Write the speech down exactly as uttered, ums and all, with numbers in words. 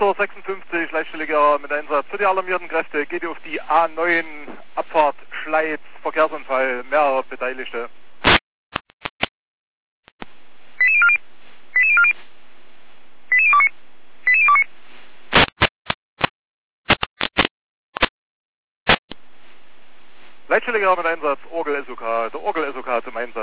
Victor sechsundfünfzig, Leitstelle mit Einsatz für die alarmierten Kräfte, geht auf die A neun, Abfahrt Schleiz, Verkehrsunfall, mehrere Beteiligte. Leitstelle mit Einsatz, Orgel S O K, der Orgel S O K zum Einsatz.